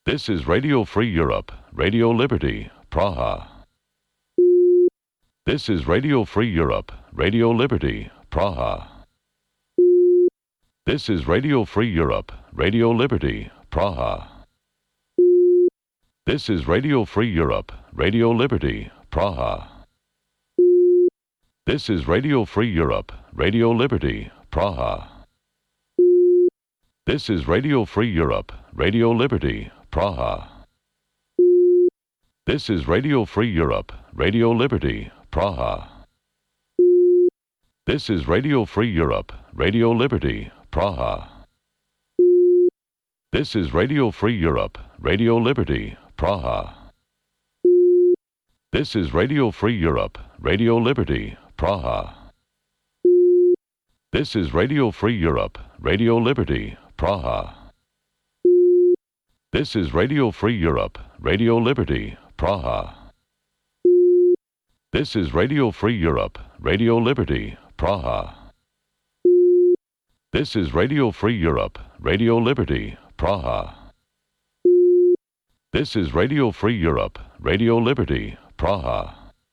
This is Radio Free Europe, Radio Liberty, Praha. This is Radio Free Europe, Radio Liberty, Praha. This is Radio Free Europe, Radio Liberty, Praha. This is Radio Free Europe, Radio Liberty, Praha. This is Radio Free Europe, Radio Liberty, Praha. This is Radio Free Europe, Radio Liberty, Praha. This is Radio Free Europe, Radio Liberty, Praha. This is Radio Free Europe, Radio Liberty, Praha. This is Radio Free Europe, Radio Liberty, Praha. This is Radio Free Europe, Radio Liberty, Praha. This is Radio Free Europe, Radio Liberty, Praha. This is Radio Free Europe, Radio Liberty, Praha. This is Radio Free Europe, Radio Liberty, Praha. This is Radio Free Europe, Radio Liberty, Praha. This is Radio Free Europe, Radio Liberty, Praha.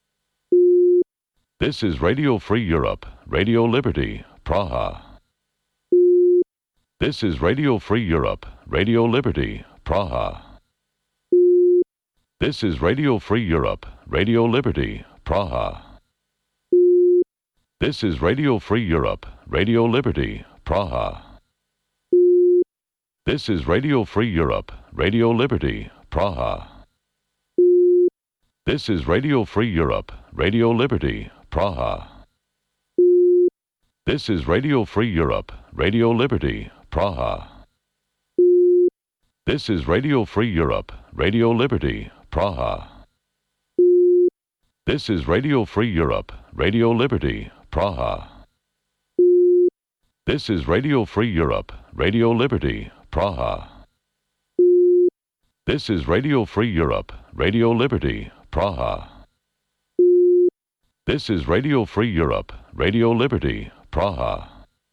This is Radio Free Europe, Radio Liberty, Praha. This is Radio Free Europe, Radio Liberty, Praha. This is Radio Free Europe, Radio Liberty, Praha. This is Radio Free Europe, Radio Liberty, Praha. This is Radio Free Europe, Radio Liberty, Praha. This is Radio Free Europe, Radio Liberty, Praha. This is Radio Free Europe, Radio Liberty, Praha. This is Radio Free Europe, Radio Liberty, Praha. This is Radio Free Europe, Radio Liberty, Praha. This is Radio Free Europe, Radio Liberty, Praha. This is Radio Free Europe, Radio Liberty, Praha. This is Radio Free Europe, Radio Liberty, Praha.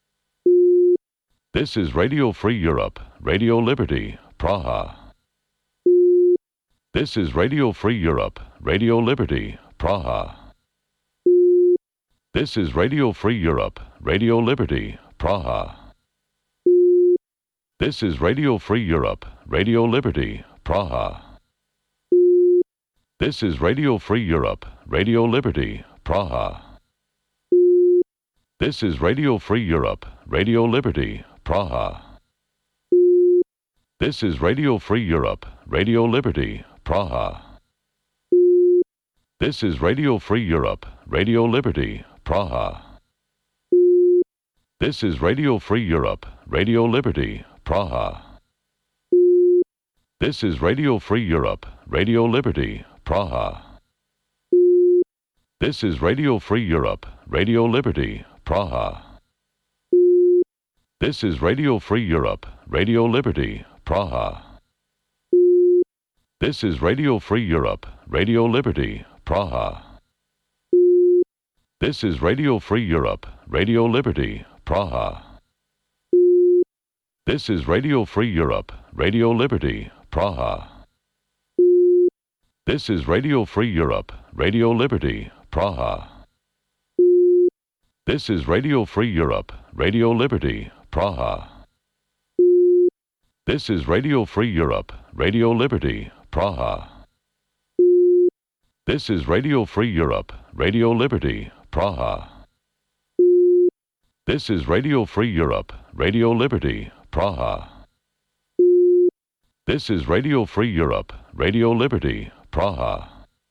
This is Radio Free Europe, Radio Liberty, Praha. This is Radio Free Europe, Radio Liberty, Praha. This is Radio Free Europe, Radio Liberty, Praha. This is Radio Free Europe, Radio Liberty, Praha. This is Radio Free Europe, Radio Liberty, Praha. This is Radio Free Europe, Radio Liberty, Praha. This is Radio Free Europe, Radio Liberty, Praha. This is Radio Free Europe, Radio Liberty, Praha. This is Radio Free Europe, Radio Liberty, Praha. This is Radio Free Europe, Radio Liberty, Praha. This is Radio Free Europe, Radio Liberty, Praha. This is Radio Free Europe, Radio Liberty, Praha. This is Radio Free Europe, Radio Liberty, Praha. This is Radio Free Europe, Radio Liberty, Praha. This is Radio Free Europe, Radio Liberty, Praha. This is Radio Free Europe, Radio Liberty, Praha. This is Radio Free Europe, Radio Liberty, Praha. This is Radio Free Europe, Radio Liberty, Praha. This is Radio Free Europe, Radio Liberty, Praha. This is Radio Free Europe, Radio Liberty, Praha. This is Radio Free Europe, Radio Liberty, Praha.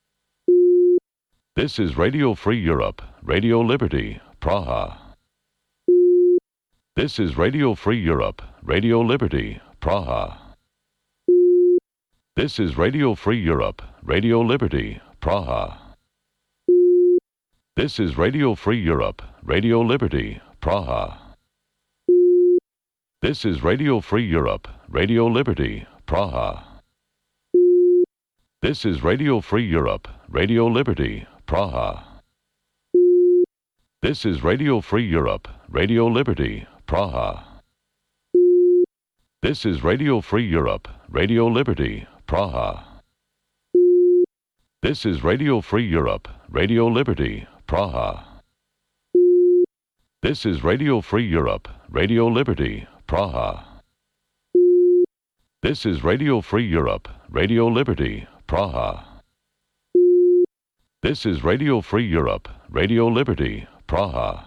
This is Radio Free Europe, Radio Liberty, Praha. This is Radio Free Europe, Radio Liberty, Praha. This is Radio Free Europe, Radio Liberty, Praha. This is Radio Free Europe, Radio Liberty, Praha. This is Radio Free Europe, Radio Liberty, Praha. This is Radio Free Europe, Radio Liberty, Praha. This is Radio Free Europe, Radio Liberty, Praha. This is Radio Free Europe, Radio Liberty, Praha. This is Radio Free Europe, Radio Liberty, Praha. This is Radio Free Europe, Radio Liberty, Praha. This is Radio Free Europe, Radio Liberty, Praha. This is Radio Free Europe, Radio Liberty, Praha.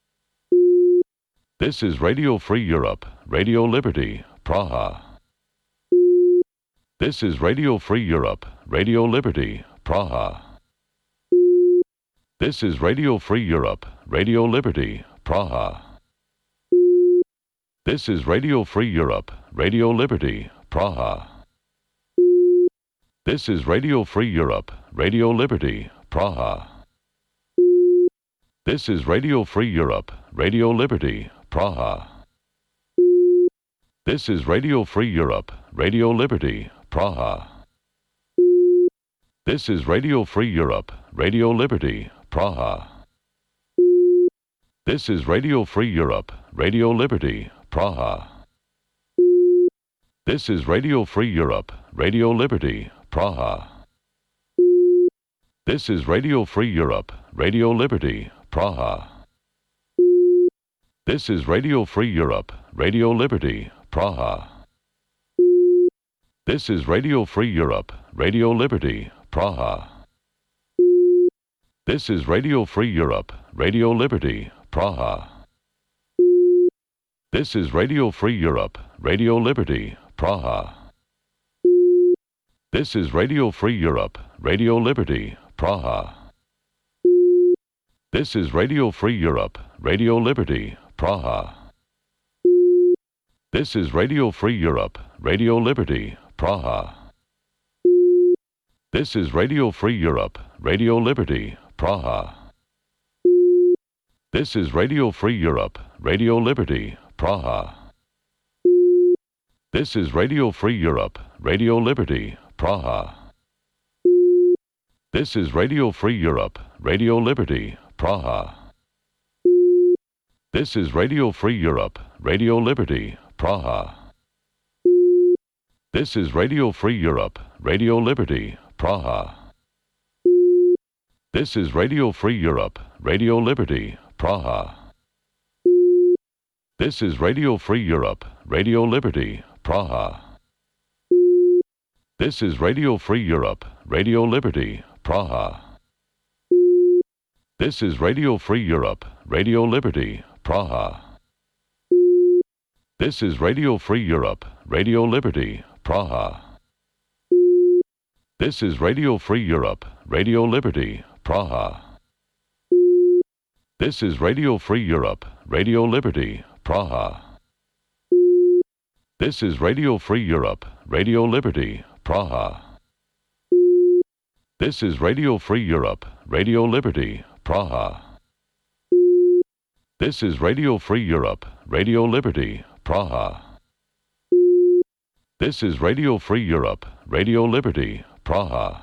This is Radio Free Europe, Radio Liberty, Praha. This is Radio Free Europe, Radio Liberty, Praha. This is Radio Free Europe, Radio Liberty, Praha. This is Radio Free Europe, Radio Liberty, Praha. This is Radio Free Europe, Radio Liberty, Praha. This is Radio Free Europe, Radio Liberty, Praha. This is Radio Free Europe, Radio Liberty, Praha. This is Radio Free Europe, Radio Liberty, Praha. This is Radio Free Europe, Radio Liberty, Praha. This is Radio Free Europe, Radio Liberty, Praha. This is Radio Free Europe, Radio Liberty, Praha. This is Radio Free Europe, Radio Liberty, Praha. This is Radio Free Europe, Radio Liberty, Praha. This is Radio Free Europe, Radio Liberty, Praha. This is Radio Free Europe, Radio Liberty, Praha. This is Radio Free Europe, Radio Liberty, Praha. This is Radio Free Europe, Radio Liberty, Praha. This is Radio Free Europe, Radio Liberty, Praha. This is Radio Free Europe, Radio Liberty, Praha. This is Radio Free Europe, Radio Liberty, Praha. This is Radio Free Europe, Radio Liberty, Praha. This is Radio Free Europe, Radio Liberty, Praha. This is Radio Free Europe, Radio Liberty, Praha. This is Radio Free Europe, Radio Liberty, Praha. This is Radio Free Europe, Radio Liberty, Praha. This is Radio Free Europe, Radio Liberty, Praha. This is Radio Free Europe, Radio Liberty, Praha. This is Radio Free Europe, Radio Liberty, Praha. This is Radio Free Europe, Radio Liberty, Praha. This is Radio Free Europe, Radio Liberty, Praha. This is Radio Free Europe, Radio Liberty, Praha. This is Radio Free Europe, Radio Liberty, Praha. This is Radio Free Europe, Radio Liberty, Praha. This is Radio Free Europe, Radio Liberty, Praha. This is Radio Free Europe, Radio Liberty, Praha.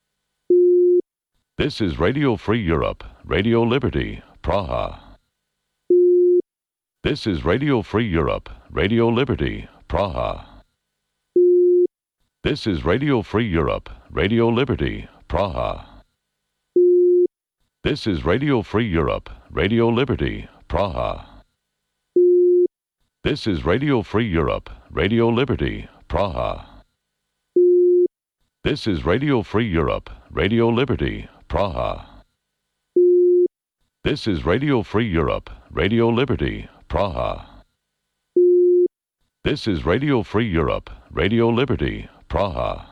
This is Radio Free Europe, Radio Liberty, Praha. This is Radio Free Europe, Radio Liberty, Praha. This is Radio Free Europe, Radio Liberty, Praha. This is Radio Free Europe, Radio Liberty, Praha. This is Radio Free Europe, Radio Liberty, Praha. This is Radio Free Europe, Radio Liberty, Praha. This is Radio Free Europe, Radio Liberty, Praha. This is Radio Free Europe, Radio Liberty, Praha.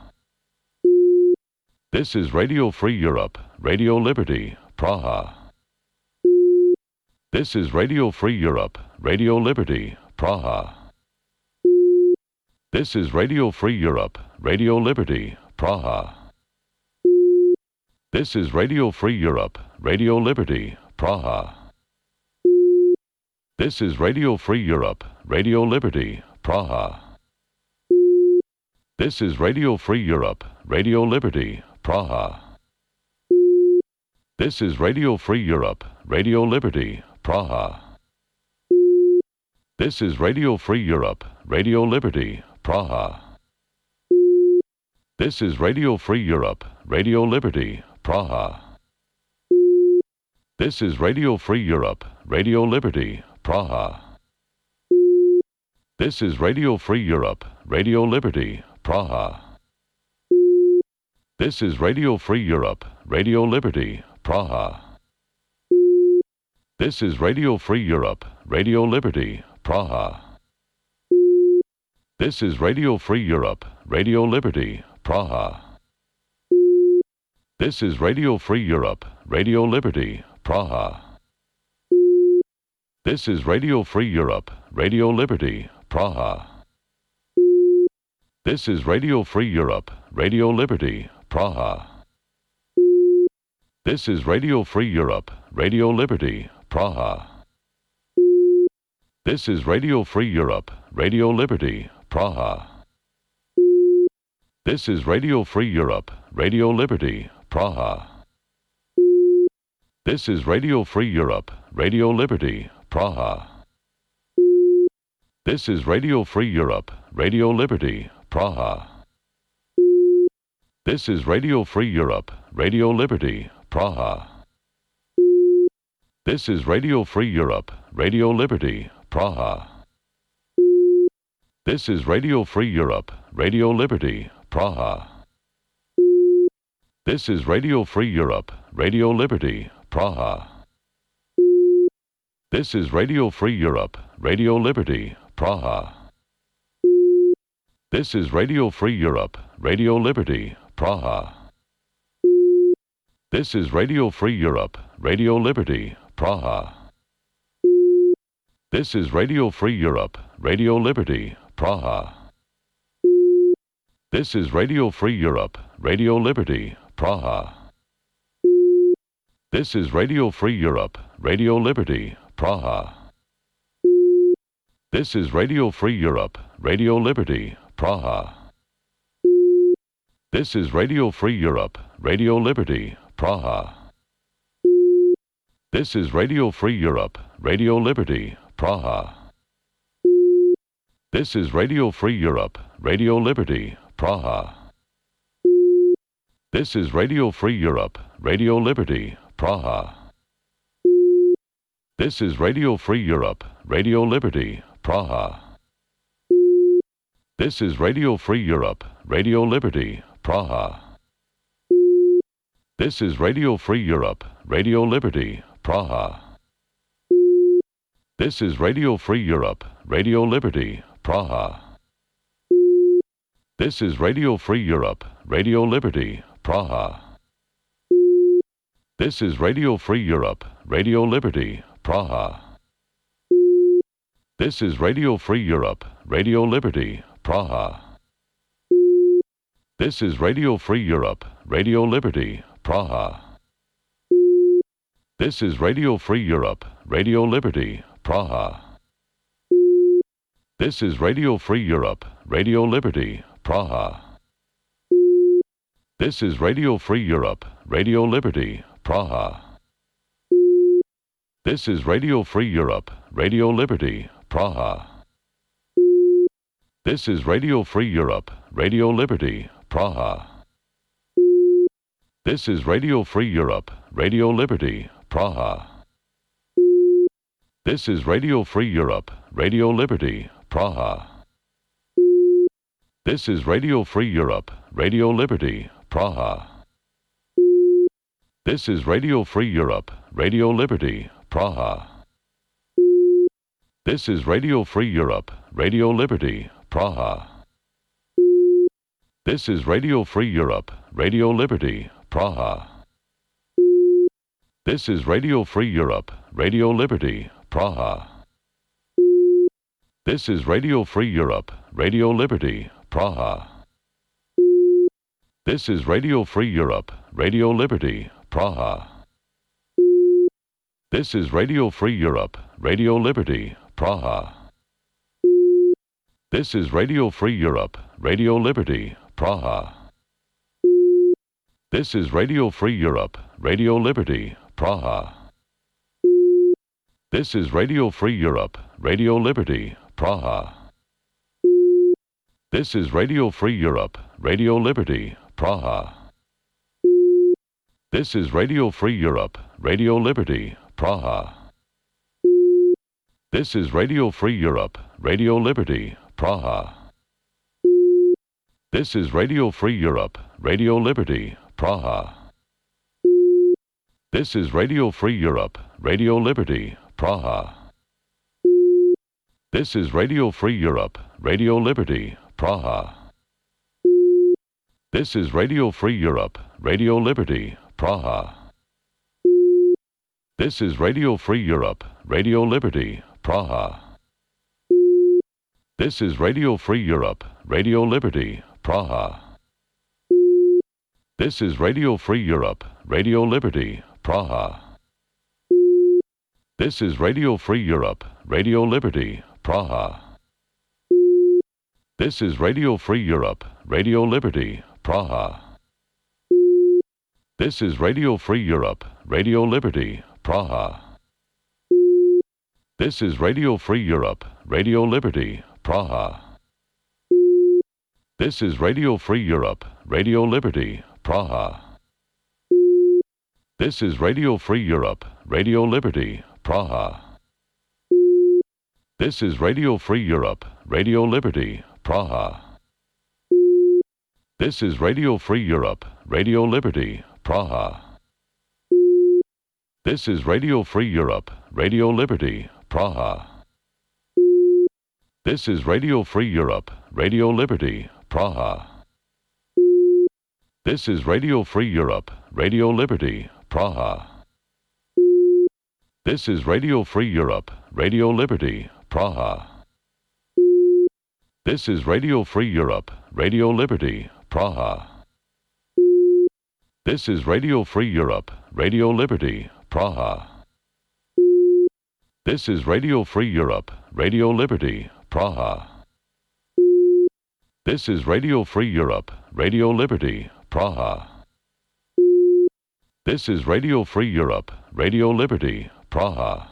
This is Radio Free Europe, Radio Liberty, Praha. This is Radio Free Europe, Radio Liberty, Praha. This is Radio Free Europe, Radio Liberty, Praha. This is Radio Free Europe, Radio Liberty, Praha. This is Radio Free Europe, Radio Liberty, Praha. This is Radio Free Europe, Radio Liberty, Praha. This is Radio Free Europe, Radio Liberty, Praha. This is Radio Free Europe, Radio Liberty, Praha. This is Radio Free Europe, Radio Liberty, Praha. This is Radio Free Europe, Radio Liberty, Praha. This is Radio Free Europe, Radio Liberty, Praha. This is Radio Free Europe, Radio Liberty, Praha. This is Radio Free Europe, Radio Liberty, Praha. This is Radio Free Europe, Radio Liberty, Praha. This is Radio Free Europe, Radio Liberty, Praha. This is Radio Free Europe, Radio Liberty, Praha. This is Radio Free Europe, Radio Liberty, Praha. This is Radio Free Europe, Radio Liberty, Praha. This is Radio Free Europe, Radio Liberty, Praha. This is Radio Free Europe, Radio Liberty, Praha. This is Radio Free Europe, Radio Liberty, Praha. This is Radio Free Europe, Radio Liberty, Praha. This is Radio Free Europe, Radio Liberty, Praha. This is Radio Free Europe, Radio Liberty, Praha. This is Radio Free Europe, Radio Liberty, Praha. This is Radio Free Europe, Radio Liberty, Praha. This is Radio Free Europe, Radio Liberty, Praha. This is Radio Free Europe, Radio Liberty, Praha. This is Radio Free Europe, Radio Liberty, Praha. This is Radio Free Europe, Radio Liberty, Praha. This is Radio Free Europe, Radio Liberty, Praha. This is Radio Free Europe, Radio Liberty, Praha. This is Radio Free Europe, Radio Liberty, Praha. This is Radio Free Europe, Radio Liberty, Praha. This is Radio Free Europe, Radio Liberty, Praha. This is Radio Free Europe, Radio Liberty, Praha. This is Radio Free Europe, Radio Liberty, Praha. This is Radio Free Europe, Radio Liberty, Praha. This is Radio Free Europe, Radio Liberty, Praha. This is Radio Free Europe, Radio Liberty, Praha. This is Radio Free Europe, Radio Liberty, Praha. This is Radio Free Europe, Radio Liberty, Praha. This is Radio Free Europe, Radio Liberty, Praha. This is Radio Free Europe, Radio Liberty, Praha. This is Radio Free Europe, Radio Liberty, Praha. This is Radio Free Europe, Radio Liberty, Praha. This is Radio Free Europe, Radio Liberty, Praha. This is Radio Free Europe, Radio Liberty, Praha. This is Radio Free Europe, Radio Liberty, Praha. This is Radio Free Europe, Radio Liberty, Praha. This is Radio Free Europe, Radio Liberty, Praha. This is Radio Free Europe, Radio Liberty, Praha. This is Radio Free Europe, Radio Liberty, Praha. This is Radio Free Europe, Radio Liberty, Praha. This is Radio Free Europe, Radio Liberty, Praha. This is Radio Free Europe, Radio Liberty, Praha. This is Radio Free Europe, Radio Liberty, Praha. This is Radio Free Europe, Radio Liberty, Praha. This is Radio Free Europe, Radio Liberty, Praha. This is Radio Free Europe, Radio Liberty, Praha. This is Radio Free Europe, Radio Liberty, Praha. This is Radio Free Europe, Radio Liberty, Praha. This is Radio Free Europe, Radio Liberty, Praha. This is Radio Free Europe, Radio Liberty, Praha. This is Radio Free Europe, Radio Liberty, Praha. This is Radio Free Europe, Radio Liberty, Praha. This is Radio Free Europe, Radio Liberty, Praha. This is Radio Free Europe, Radio Liberty, Praha. This is Radio Free Europe, Radio Liberty, Praha. This is Radio Free Europe, Radio Liberty, Praha. This is Radio Free Europe, Radio Liberty, Praha. This is Radio Free Europe, Radio Liberty, Praha. This is Radio Free Europe, Radio Liberty, Praha. This is Radio Free Europe, Radio Liberty, Praha. This is Radio Free Europe, Radio Liberty, Praha. This is Radio Free Europe, Radio Liberty, Praha. This is Radio Free Europe, Radio Liberty, Praha. This is Radio Free Europe, Radio Liberty, Praha. This is Radio Free Europe, Radio Liberty, Praha. This is Radio Free Europe, Radio Liberty, Praha. This is Radio Free Europe, Radio Liberty, Praha. This is Radio Free Europe, Radio Liberty, Praha. This is Radio Free Europe, Radio Liberty, Praha. This is Radio Free Europe, Radio Liberty, Praha. This is Radio Free Europe, Radio Liberty, Praha. This is Radio Free Europe, Radio Liberty, Praha. This is Radio Free Europe, Radio Liberty, Praha. This is Radio Free Europe, Radio Liberty, Praha. This is Radio Free Europe, Radio Liberty, Praha. This is Radio Free Europe, Radio Liberty, Praha.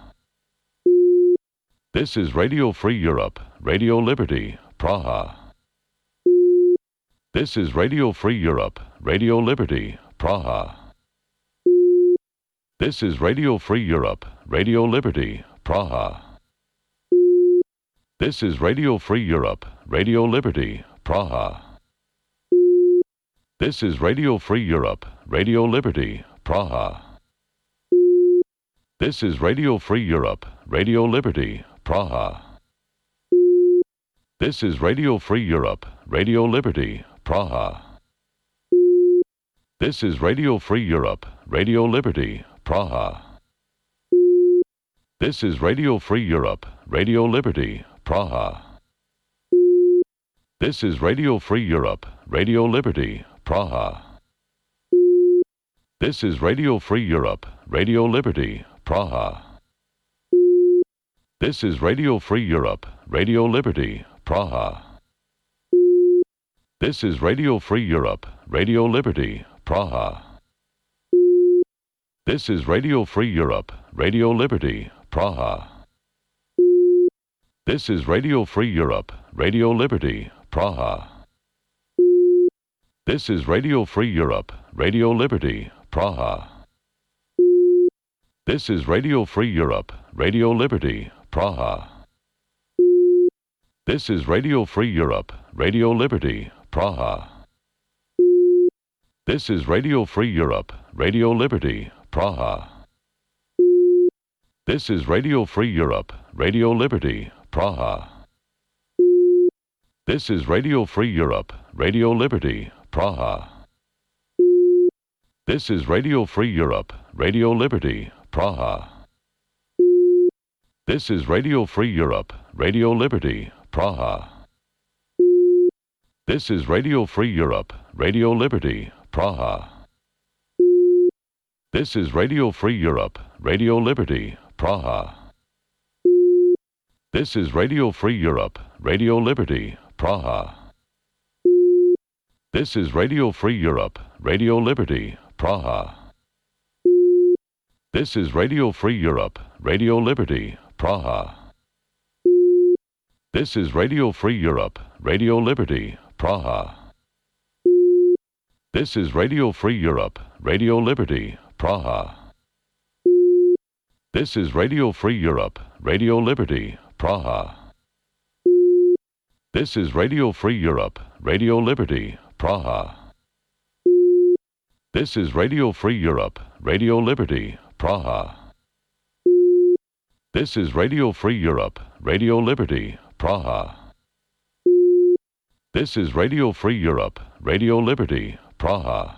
This is Radio Free Europe, Radio Liberty, Praha. This is Radio Free Europe, Radio Liberty, Praha. This is Radio Free Europe, Radio Liberty, Praha. This is Radio Free Europe, Radio Liberty, Praha. This is Radio Free Europe, Radio Liberty, Praha. This is Radio Free Europe, Radio Liberty, Praha. This is Radio Free Europe, Radio Liberty, Praha. This is Radio Free Europe, Radio Liberty, Praha. This is Radio Free Europe, Radio Liberty, Praha. This is Radio Free Europe, Radio Liberty, Praha. This is Radio Free Europe, Radio Liberty, Praha. This is Radio Free Europe, Radio Liberty, Praha. This is Radio Free Europe, Radio Liberty, Praha. This is Radio Free Europe, Radio Liberty, Praha. This is Radio Free Europe, Radio Liberty, Praha. This is Radio Free Europe, Radio Liberty, Praha. This is Radio Free Europe, Radio Liberty, Praha. This is Radio Free Europe, Radio Liberty, Praha. This is Radio Free Europe, Radio Liberty, Praha. This is Radio Free Europe, Radio Liberty, Praha. This is Radio Free Europe, Radio Liberty, Praha. This is Radio Free Europe, Radio Liberty, Praha. This is Radio Free Europe, Radio Liberty, Praha. This is Radio Free Europe, Radio Liberty, Praha. This is Radio Free Europe, Radio Liberty, Praha. This is Radio Free Europe, Radio Liberty, Praha. This is Radio Free Europe, Radio Liberty, Praha. This is Radio Free Europe, Radio Liberty, Praha. This is Radio Free Europe, Radio Liberty, Praha. This is Radio Free Europe, Radio Liberty, Praha. This is Radio Free Europe, Radio Liberty, Praha. This is Radio Free Europe, Radio Liberty, Praha. This is Radio Free Europe, Radio Liberty, Praha. This is Radio Free Europe, Radio Liberty, Praha. This is Radio Free Europe, Radio Liberty, Praha.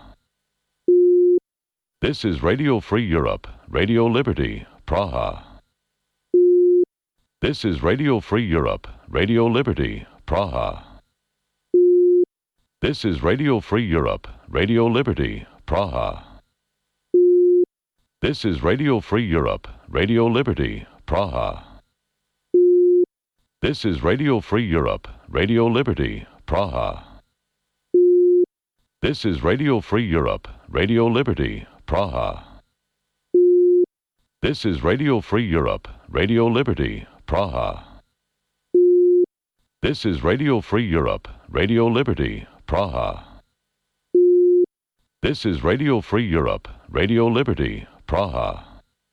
This is Radio Free Europe, Radio Liberty, Praha. This is Radio Free Europe, Radio Liberty, Praha. This is Radio Free Europe, Radio Liberty, Praha. This is Radio Free Europe, Radio Liberty, Praha. This is Radio Free Europe, Radio Liberty, Praha. This is Radio Free Europe, Radio Liberty, Praha. This is Radio Free Europe, Radio Liberty, Praha. This is Radio Free Europe, Radio Liberty, Praha. This is Radio Free Europe, Radio Liberty, Praha.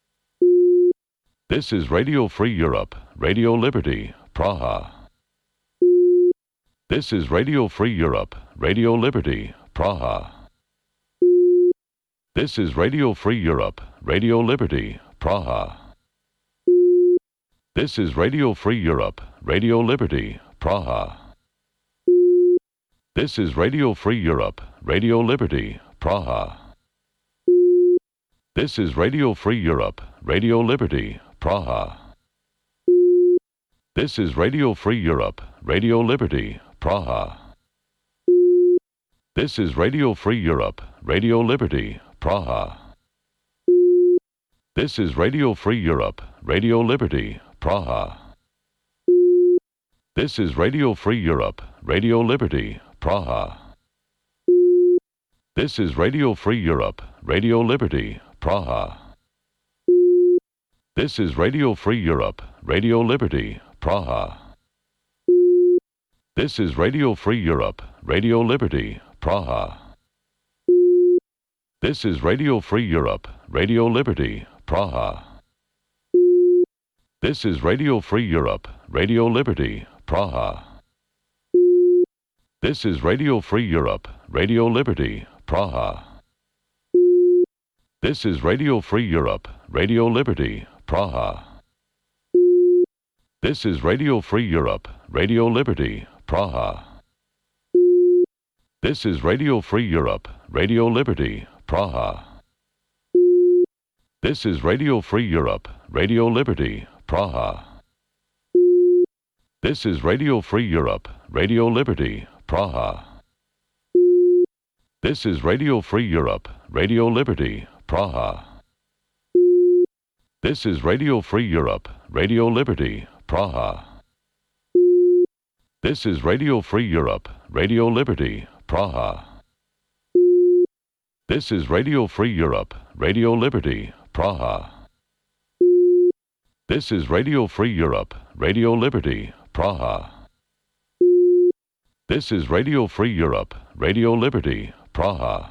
This is Radio Free Europe, Radio Liberty, Praha. This is Radio Free Europe, Radio Liberty, Praha. This is Radio Free Europe, Radio Liberty, Praha. This is Radio Free Europe, Radio Liberty, Praha. This is Radio Free Europe, Radio Liberty, Praha. This is Radio Free Europe, Radio Liberty, Praha. This is Radio Free Europe, Radio Liberty, Praha. This is Radio Free Europe, Radio Liberty, Praha. This is Radio Free Europe, Radio Liberty, Praha. This is Radio Free Europe, Radio Liberty, Praha. This is Radio Free Europe, Radio Liberty, Praha. This is Radio Free Europe, Radio Liberty, Praha. This is Radio Free Europe, Radio Liberty, Praha. This is Radio Free Europe, Radio Liberty, Praha. This is Radio Free Europe, Radio Liberty, Praha. This is Radio Free Europe, Radio Liberty, Praha. This is Radio Free Europe, Radio Liberty, Praha. This is Radio Free Europe, Radio Liberty, Praha. This is Radio Free Europe, Radio Liberty, Praha. This is Radio Free Europe, Radio Liberty, Praha. This is Radio Free Europe, Radio Liberty, Praha. This is Radio Free Europe, Radio Liberty, Praha. This is Radio Free Europe, Radio Liberty, Praha. This is Radio Free Europe, Radio Liberty, Praha. This is Radio Free Europe, Radio Liberty, Praha. This is Radio Free Europe, Radio Liberty, Praha. This is Radio Free Europe, Radio Liberty, Praha.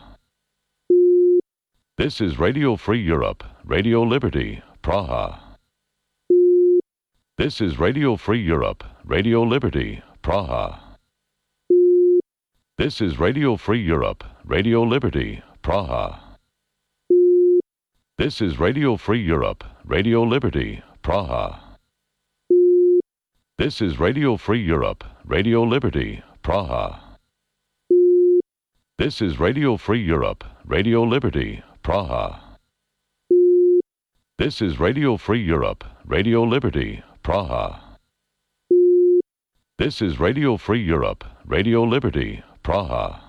This is Radio Free Europe, Radio Liberty, Praha. This is Radio Free Europe, Radio Liberty, Praha. This is Radio Free Europe, Radio Liberty, Praha. This is Radio Free Europe, Radio Liberty, Praha. This is Radio Free Europe, Radio Liberty, Praha. This is Radio Free Europe, Radio Liberty, Praha. This is Radio Free Europe, Radio Liberty, Praha. This is Radio Free Europe, Radio Liberty, Praha.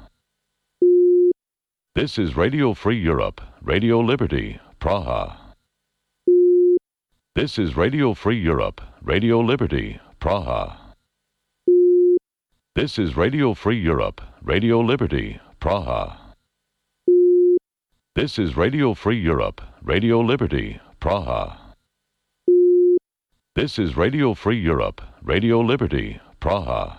This is Radio Free Europe, Radio Liberty, Praha. This is Radio Free Europe, Radio Liberty, Praha. This is Radio Free Europe, Radio Liberty, Praha. This is Radio Free Europe, Radio Liberty, Praha. This is Radio Free Europe, Radio Liberty, Praha.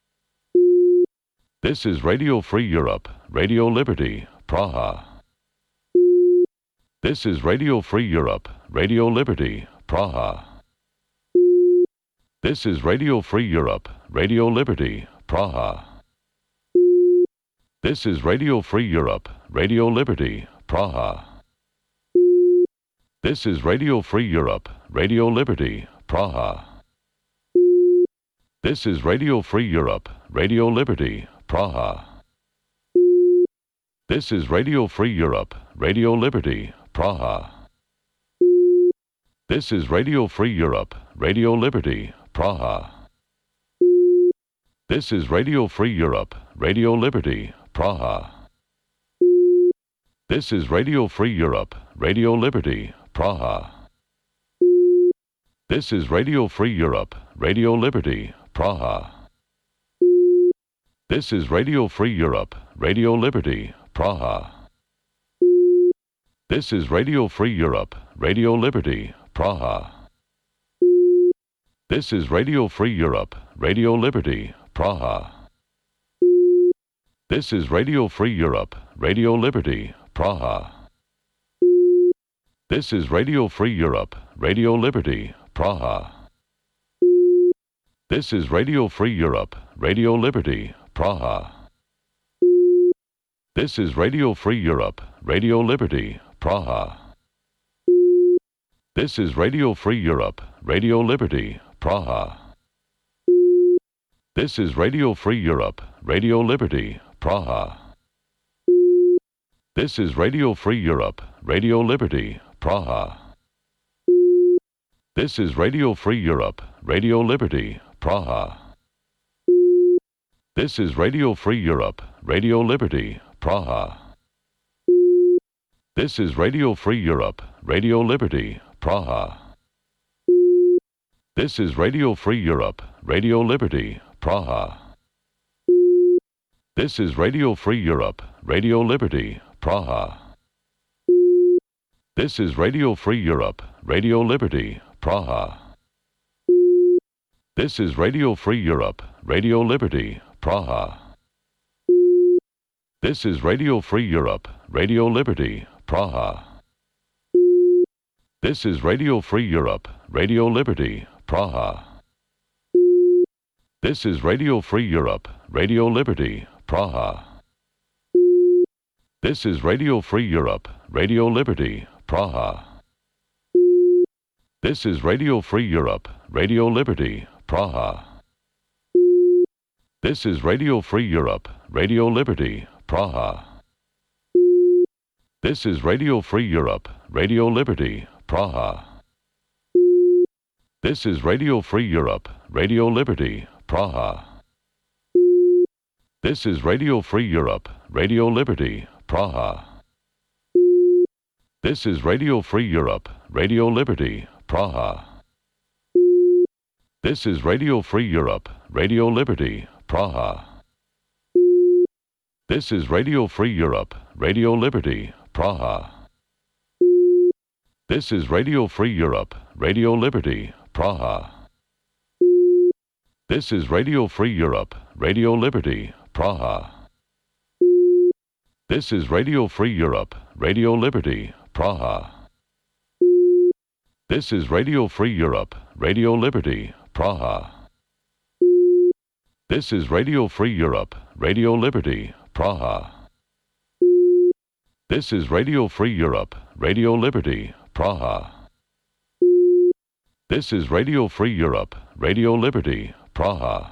This is Radio Free Europe, Radio Liberty, Praha. This is Radio Free Europe, Radio Liberty, Praha. This is Radio Free Europe, Radio Liberty, Praha. This is Radio Free Europe, Radio Liberty, Praha. This is Radio Free Europe, Radio Liberty, Praha. This is Radio Free Europe, Radio Liberty, Praha. This is Radio Free Europe, Radio Liberty, Praha. This is Radio Free Europe, Radio Liberty, Praha. This is Radio Free Europe, Radio Liberty, Praha. This is Radio Free Europe, Radio Liberty, Praha. This is Radio Free Europe, Radio Liberty, Praha. This is Radio Free Europe, Radio Liberty, Praha. This is Radio Free Europe, Radio Liberty, Praha. This is Radio Free Europe, Radio Liberty, Praha. This is Radio Free Europe, Radio Liberty, Praha. This is Radio Free Europe, Radio Liberty, Praha. This is Radio Free Europe, Radio Liberty, Praha. This is Radio Free Europe, Radio Liberty, Praha. This is Radio Free Europe, Radio Liberty, Praha. This is Radio Free Europe, Radio Liberty, Praha. This is Radio Free Europe, Radio Liberty, Praha. This is Radio Free Europe, Radio Liberty, Praha. This is Radio Free Europe, Radio Liberty, Praha. This is Radio Free Europe, Radio Liberty, Praha. This is Radio Free Europe, Radio Liberty, Praha. This is Radio Free Europe, Radio Liberty, Praha. This is Radio Free Europe, Radio Liberty, Praha. This is Radio Free Europe, Radio Liberty, Praha. This is Radio Free Europe, Radio Liberty, Praha. This is Radio Free Europe, Radio Liberty, Praha. This is Radio Free Europe, Radio Liberty, Praha. This is Radio Free Europe, Radio Liberty, Praha. This is Radio Free Europe, Radio Liberty, Praha. This is Radio Free Europe, Radio Liberty, Praha. This is Radio Free Europe, Radio Liberty, Praha. This is Radio Free Europe, Radio Liberty, Praha. This is Radio Free Europe, Radio Liberty, Praha. This is Radio Free Europe, Radio Liberty, Praha. This is Radio Free Europe, Radio Liberty, Praha. This is Radio Free Europe, Radio Liberty, Praha. This is Radio Free Europe, Radio Liberty, Praha. This is Radio Free Europe, Radio Liberty, Praha. This is Radio Free Europe, Radio Liberty, Praha. This is Radio Free Europe, Radio Liberty, Praha. This is Radio Free Europe, Radio Liberty, Praha. This is Radio Free Europe, Radio Liberty, Praha. This is Radio Free Europe, Radio Liberty, Praha.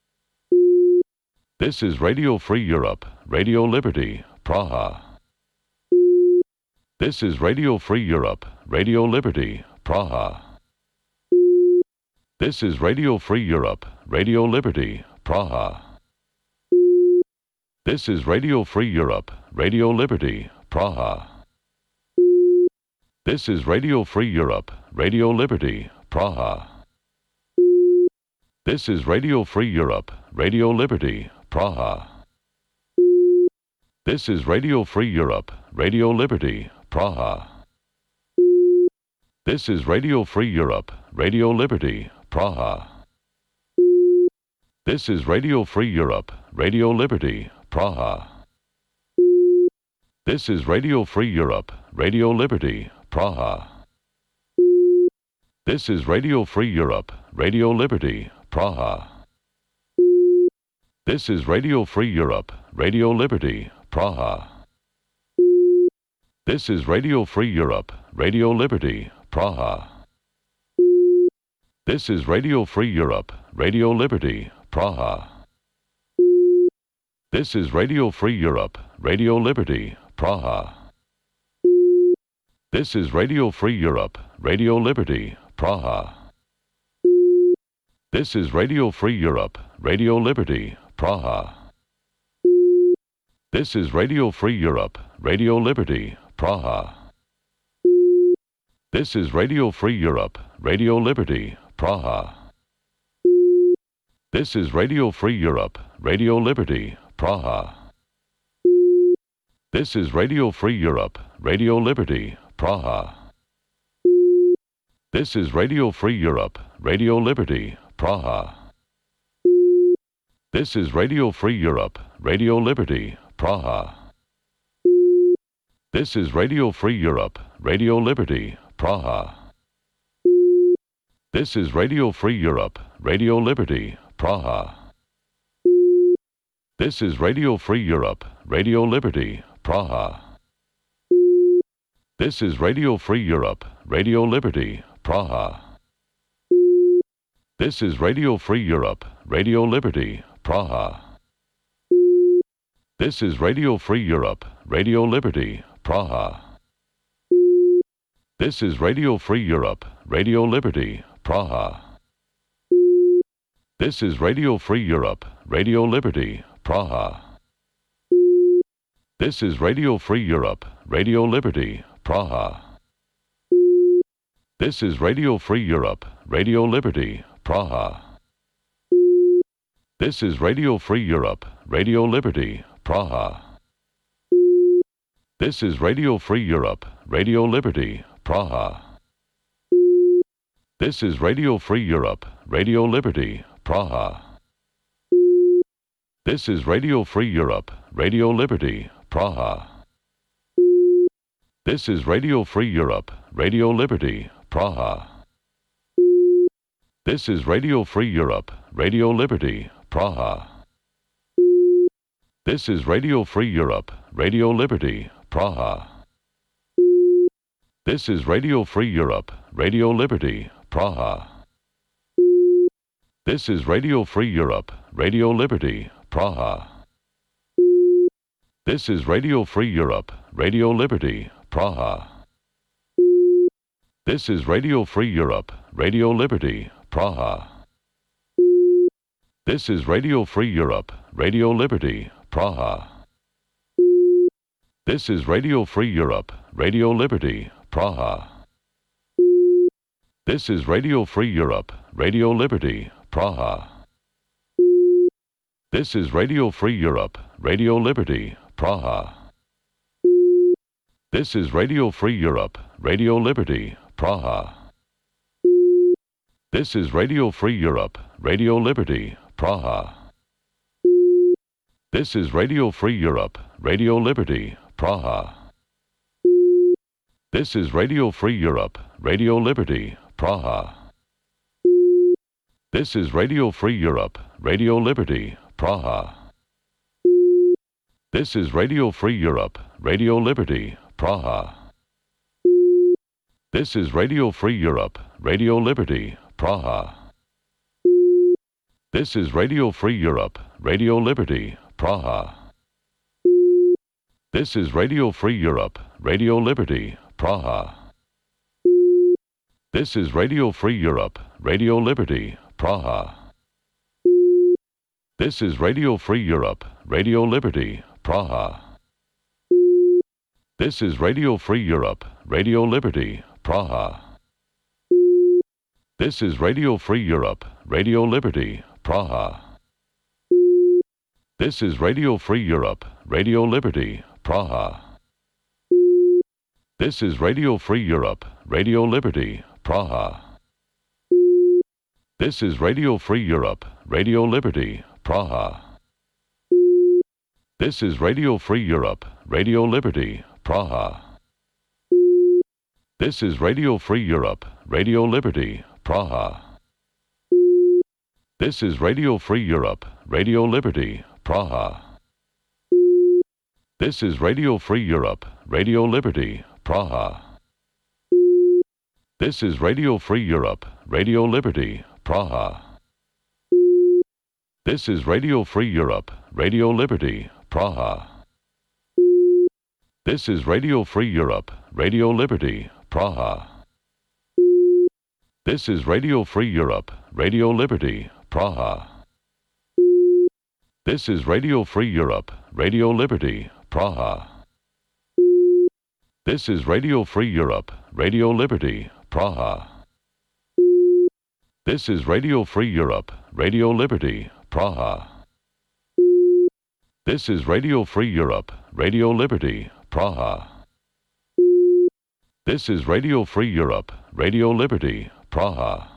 This is Radio Free Europe, Radio Liberty, Praha. This is Radio Free Europe, Radio Liberty, Praha. This is Radio Free Europe, Radio Liberty, Praha. This is Radio Free Europe, Radio Liberty, Praha. This is Radio Free Europe, Radio Liberty, Praha. This is Radio Free Europe, Radio Liberty, Praha. This is Radio Free Europe, Radio Liberty, Praha. This is Radio Free Europe, Radio Liberty, Praha. This is Radio Free Europe, Radio Liberty, Praha. This is Radio Free Europe, Radio Liberty, Praha. This is Radio Free Europe, Radio Liberty, Praha. This is Radio Free Europe, Radio Liberty, Praha. This is Radio Free Europe, Radio Liberty, Praha. This is Radio Free Europe, Radio Liberty, Praha. This is Radio Free Europe, Radio Liberty, Praha. This is Radio Free Europe, Radio Liberty, Praha. This is Radio Free Europe, Radio Liberty, Praha. This is Radio Free Europe, Radio Liberty, Praha. This is Radio Free Europe, Radio Liberty, Praha. This is Radio Free Europe, Radio Liberty, Praha. This is Radio Free Europe, Radio Liberty, Praha. This is Radio Free Europe, Radio Liberty, Praha. This is Radio Free Europe, Radio Liberty, Praha. This is Radio Free Europe, Radio Liberty, Praha. This is Radio Free Europe, Radio Liberty, Praha. This is Radio Free Europe, Radio Liberty, Praha. This is Radio Free Europe, Radio Liberty, Praha. This is Radio Free Europe, Radio Liberty, Praha. This is Radio Free Europe, Radio Liberty, Praha. This is Radio Free Europe, Radio Liberty, Praha. This is Radio Free Europe, Radio Liberty, Praha. This is Radio Free Europe, Radio Liberty, Praha. This is Radio Free Europe, Radio Liberty, Praha. This is Radio Free Europe, Radio Liberty, Praha. This is Radio Free Europe, Radio Liberty, Praha. This is Radio Free Europe, Radio Liberty, Praha. This is Radio Free Europe, Radio Liberty, Praha. This is Radio Free Europe, Radio Liberty, Praha. This is Radio Free Europe, Radio Liberty, Praha. This is Radio Free Europe, Radio Liberty, Praha. This is Radio Free Europe, Radio Liberty, Praha. This is Radio Free Europe, Radio Liberty, Praha. This is Radio Free Europe, Radio Liberty, Praha. This is Radio Free Europe, Radio Liberty, Praha. This is Radio Free Europe, Radio Liberty, Praha. This is Radio Free Europe, Radio Liberty, Praha. This is Radio Free Europe, Radio Liberty, Praha. This is Radio Free Europe, Radio Liberty, Praha. This is Radio Free Europe, Radio Liberty, Praha. This is Radio Free Europe, Radio Liberty, Praha. This is Radio Free Europe, Radio Liberty, Praha. This is Radio Free Europe, Radio Liberty, Praha. This is Radio Free Europe, Radio Liberty, Praha. This is Radio Free Europe, Radio Liberty, Praha. This is Radio Free Europe, Radio Liberty, Praha. This is Radio Free Europe, Radio Liberty, Praha. This is Radio Free Europe, Radio Liberty, Praha. This is Radio Free Europe, Radio Liberty, Praha. This is Radio Free Europe, Radio Liberty, Praha. This is Radio Free Europe, Radio Liberty, Praha. This is Radio Free Europe, Radio Liberty, Praha. This is Radio Free Europe, Radio Liberty, Praha. This is Radio Free Europe, Radio Liberty, Praha. This is Radio Free Europe, Radio Liberty, Praha. This is Radio Free Europe, Radio Liberty, Praha. This is Radio Free Europe, Radio Liberty, Praha. This is Radio Free Europe, Radio Liberty, Praha. This is Radio Free Europe, Radio Liberty, Praha. This is Radio Free Europe, Radio Liberty, Praha. This is Radio Free Europe, Radio Liberty, Praha. This is Radio Free Europe, Radio Liberty, Praha. This is Radio Free Europe, Radio Liberty, Praha. This is Radio Free Europe, Radio Liberty, Praha. This is Radio Free Europe, Radio Liberty, Praha. This is Radio Free Europe, Radio Liberty, Praha. This is Radio Free Europe, Radio Liberty, Praha. This is Radio Free Europe, Radio Liberty, Praha.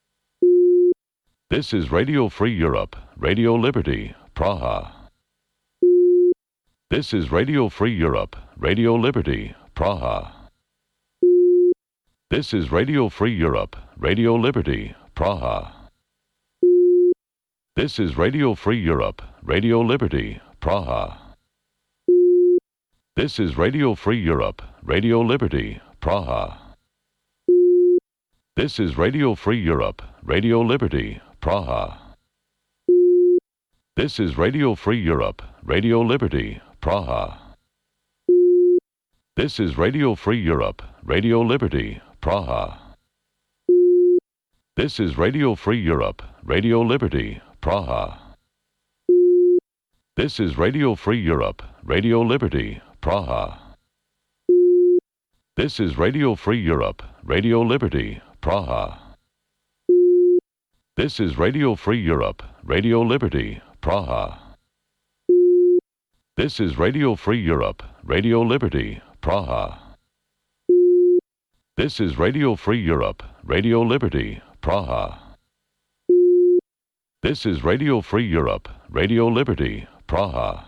This is Radio Free Europe, Radio Liberty, Praha. This is Radio Free Europe, Radio Liberty, Praha. This is Radio Free Europe, Radio Liberty, Praha. This is Radio Free Europe, Radio Liberty, Praha. This is Radio Free Europe, Radio Liberty, Praha. This is Radio Free Europe, Radio Liberty, Praha. This is Radio Free Europe, Radio Liberty, Praha. This is Radio Free Europe, Radio Liberty, Praha. This is Radio Free Europe, Radio Liberty, Praha. This is Radio Free Europe, Radio Liberty, Praha. This is Radio Free Europe, Radio Liberty, Praha. This is Radio Free Europe, Radio Liberty, Praha. This is Radio Free Europe, Radio Liberty, Praha. This is Radio Free Europe, Radio Liberty, Praha. This is Radio Free Europe, Radio Liberty, Praha.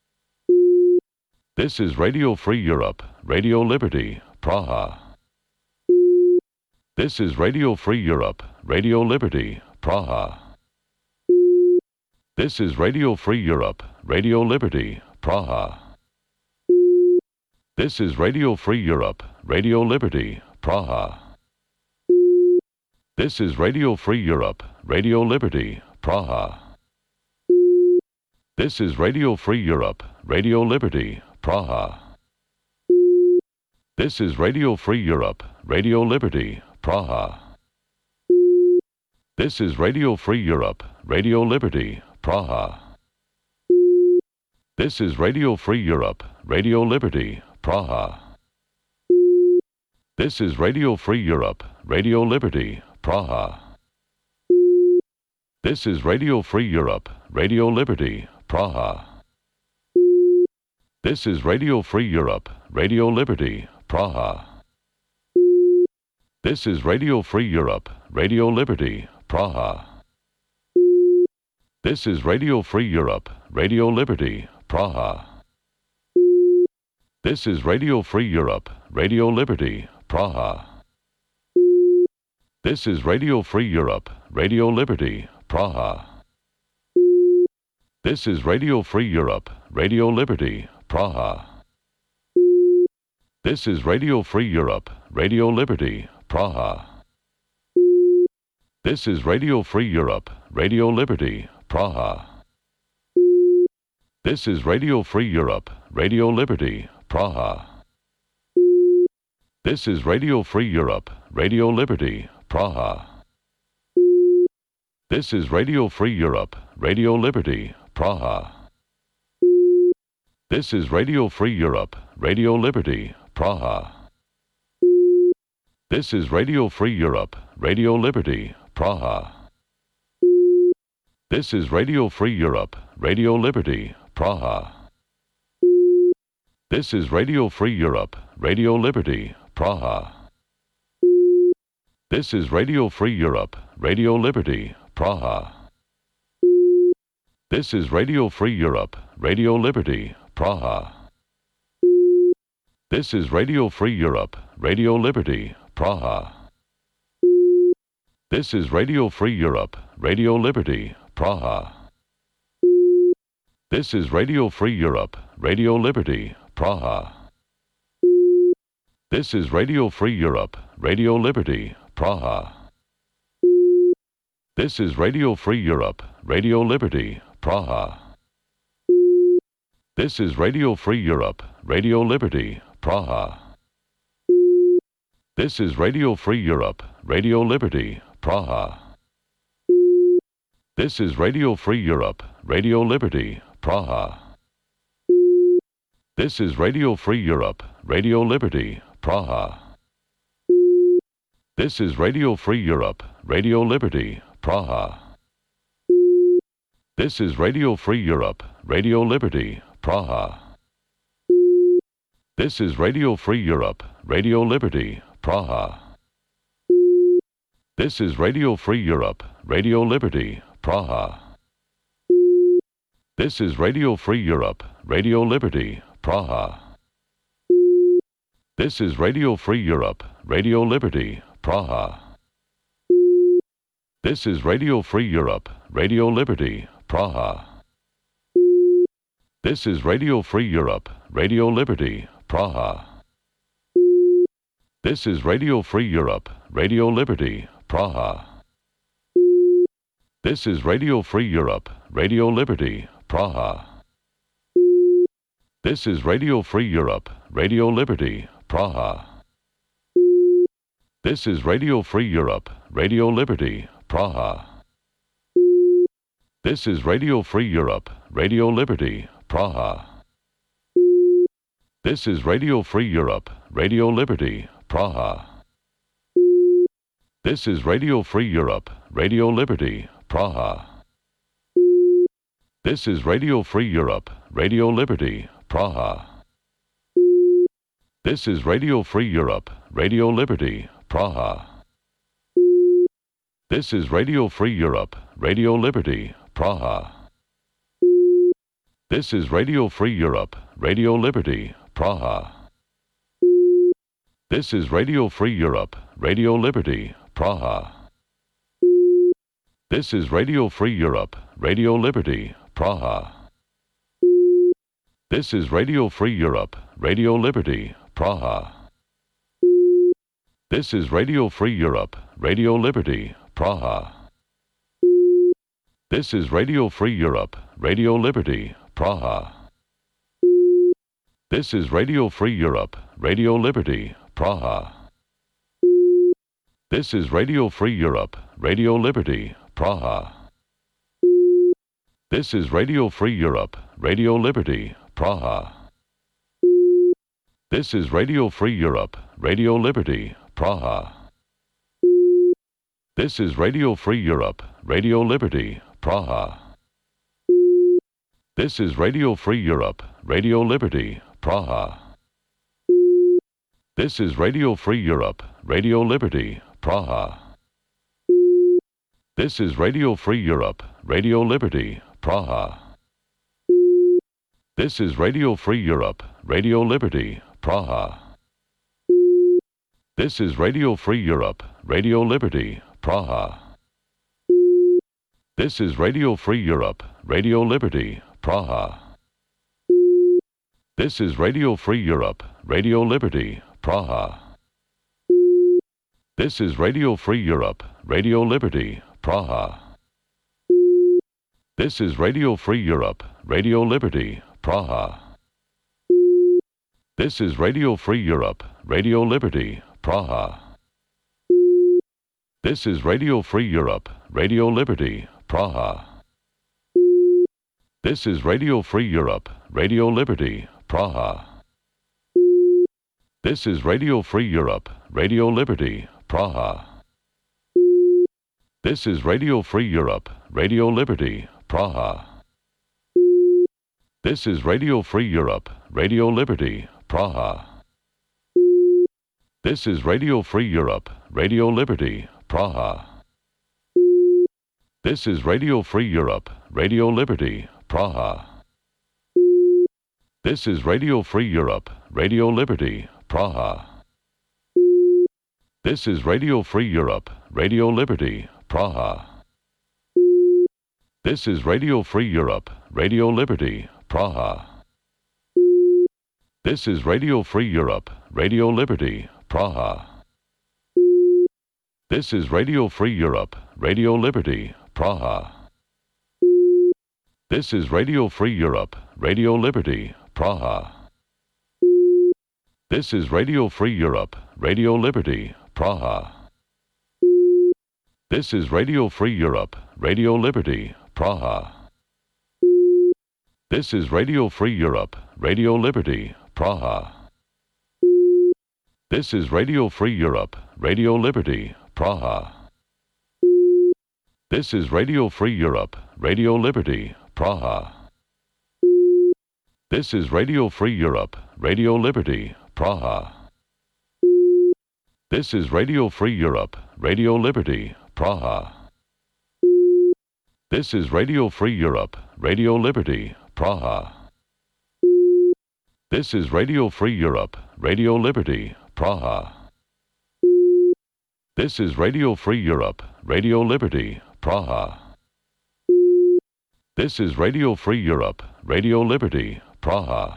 This is Radio Free Europe, Radio Liberty, Praha. This is Radio Free Europe, Radio Liberty, Praha. This is Radio Free Europe, Radio Liberty, Praha. This is Radio Free Europe, Radio Liberty, Praha. This is Radio Free Europe, Radio Liberty, Praha. This is Radio Free Europe, Radio Liberty, Praha. This is Radio Free Europe, Radio Liberty, Praha. This is Radio Free Europe, Radio Liberty, Praha. This is Radio Free Europe, Radio Liberty, Praha. This is Radio Free Europe, Radio Liberty, Praha. This is Radio Free Europe, Radio Liberty, Praha. This is Radio Free Europe, Radio Liberty, Praha. This is Radio Free Europe, Radio Liberty, Praha. This is Radio Free Europe, Radio Liberty, Praha. This is Radio Free Europe, Radio Liberty, Praha. This is Radio Free Europe, Radio Liberty, Praha. This is Radio Free Europe, Radio Liberty, Praha. This is Radio Free Europe, Radio Liberty, Praha. This is Radio Free Europe, Radio Liberty, Praha. This is Radio Free Europe, Radio Liberty, Praha. This is Radio Free Europe, Radio Liberty, Praha. This is Radio Free Europe, Radio Liberty, Praha. This is Radio Free Europe, Radio Liberty, Praha. This is Radio Free Europe, Radio Liberty, Praha. This is Radio Free Europe, Radio Liberty, Praha. This is Radio Free Europe, Radio Liberty, Praha. This is Radio Free Europe, Radio Liberty, Praha. This is Radio Free Europe, Radio Liberty, Praha. This is Radio Free Europe, Radio Liberty, Praha. This is Radio Free Europe, Radio Liberty, Praha. This is Radio Free Europe, Radio Liberty, Praha. This is Radio Free Europe, Radio Liberty, Praha. This is Radio Free Europe, Radio Liberty, Praha. This is Radio Free Europe, Radio Liberty, Praha. This is Radio Free Europe, Radio Liberty, Praha. This is Radio Free Europe, Radio Liberty, Praha. This is Radio Free Europe, Radio Liberty, Praha. This is Radio Free Europe, Radio Liberty, Praha. This is Radio Free Europe, Radio Liberty, Praha. This is Radio Free Europe, Radio Liberty, Praha. This is Radio Free Europe, Radio Liberty, Praha. This is Radio Free Europe, Radio Liberty, Praha. This is Radio Free Europe, Radio Liberty, Praha. This is Radio Free Europe, Radio Liberty, Praha. This is Radio Free Europe, Radio Liberty, Praha. This is Radio Free Europe, Radio Liberty, Praha. This is Radio Free Europe, Radio Liberty, Praha. This is Radio Free Europe, Radio Liberty, Praha. This is Radio Free Europe, Radio Liberty, Praha. This is Radio Free Europe, Radio Liberty, Praha. This is Radio Free Europe, Radio Liberty, Praha. This is Radio Free Europe, Radio Liberty, Praha. This is Radio Free Europe, Radio Liberty, Praha. This is Radio Free Europe, Radio Liberty, Praha. This is Radio Free Europe, Radio Liberty, Praha. This is Radio Free Europe, Radio Liberty, Praha. This is Radio Free Europe, Radio Liberty, Praha. This is Radio Free Europe, Radio Liberty, Praha. This is Radio Free Europe, Radio Liberty, Praha. This is Radio Free Europe, Radio Liberty, Praha. This is Radio Free Europe, Radio Liberty, Praha. This is Radio Free Europe, Radio Liberty, Praha. This is Radio Free Europe, Radio Liberty, Praha. This is Radio Free Europe, Radio Liberty, Praha. This is Radio Free Europe, Radio Liberty, Praha. This is Radio Free Europe, Radio Liberty, Praha. This is Radio Free Europe, Radio Liberty, Praha. This is Radio Free Europe, Radio Liberty, Praha. This is Radio Free Europe, Radio Liberty, Praha. This is Radio Free Europe, Radio Liberty, Praha. This is Radio Free Europe, Radio Liberty, Praha. This is Radio Free Europe, Radio Liberty, Praha. This is Radio Free Europe, Radio Liberty, Praha. This is Radio Free Europe, Radio Liberty, Praha. This is Radio Free Europe, Radio Liberty, Praha. This is Radio Free Europe, Radio Liberty, Praha. This is Radio Free Europe, Radio Liberty, Praha. This is Radio Free Europe, Radio Liberty, Praha. This is Radio Free Europe, Radio Liberty, Praha. This is Radio Free Europe, Radio Liberty, Praha. This is Radio Free Europe, Radio Liberty, Praha. This is Radio Free Europe, Radio Liberty, Praha. This is Radio Free Europe, Radio Liberty, Praha. This is Radio Free Europe, Radio Liberty, Praha. This is Radio Free Europe, Radio Liberty, Praha. This is Radio Free Europe, Radio Liberty, Praha. This is Radio Free Europe, Radio Liberty, Praha. This is Radio Free Europe, Radio Liberty, Praha. This is Radio Free Europe, Radio Liberty, Praha. This is Radio Free Europe, Radio Liberty, Praha. This is Radio Free Europe, Radio Liberty, Praha. This is Radio Free Europe, Radio Liberty, Praha. This is Radio Free Europe, Radio Liberty, Praha. This is Radio Free Europe, Radio Liberty, Praha. This is Radio Free Europe, Radio Liberty, Praha. This is Radio Free Europe, Radio Liberty, Praha. This is Radio Free Europe, Radio Liberty, Praha. This is Radio Free Europe, Radio Liberty, Praha. This is Radio Free Europe, Radio Liberty, Praha. This is Radio Free Europe, Radio Liberty, Praha.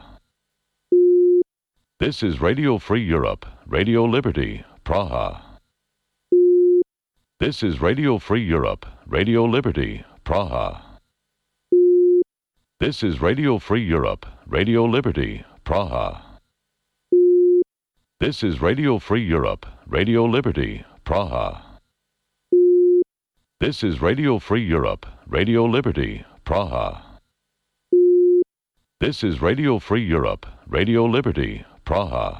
This is Radio Free Europe, Radio Liberty, Praha. This is Radio Free Europe, Radio Liberty, Praha. This is Radio Free Europe, Radio Liberty, Praha. This is Radio Free Europe, Radio Liberty, Praha. This is Radio Free Europe, Radio Liberty, Praha. This is Radio Free Europe, Radio Liberty, Praha.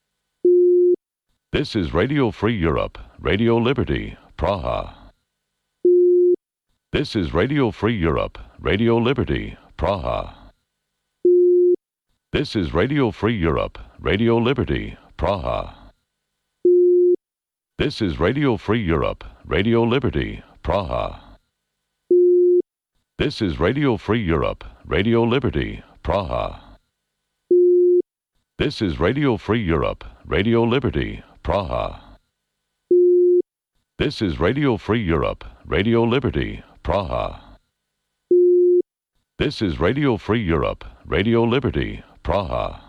This is Radio Free Europe, Radio Liberty, Praha. This is Radio Free Europe, Radio Liberty, Praha. This is Radio Free Europe, Radio Liberty, Praha. This is Radio Free Europe, Radio Liberty, Praha. This is Radio Free Europe, Radio Liberty, Praha. This is Radio Free Europe, Radio Liberty, Praha. This is Radio Free Europe, Radio Liberty, Praha. This is Radio Free Europe, Radio Liberty, Praha.